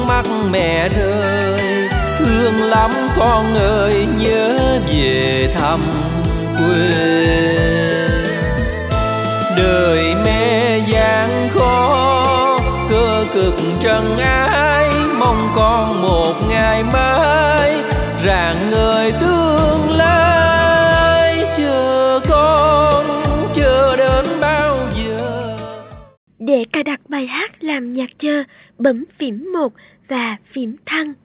mắt mẹ rơi, thương lắm con ơi nhớ về thăm quê. Đời mẹ gian khó, cơ cực trần ai, mong con một ngày mai rạng ngời tương lai. Chờ con chờ đến bao giờ. Để cài đặt bài hát làm nhạc chờ, bấm phím 1 và phím thăng.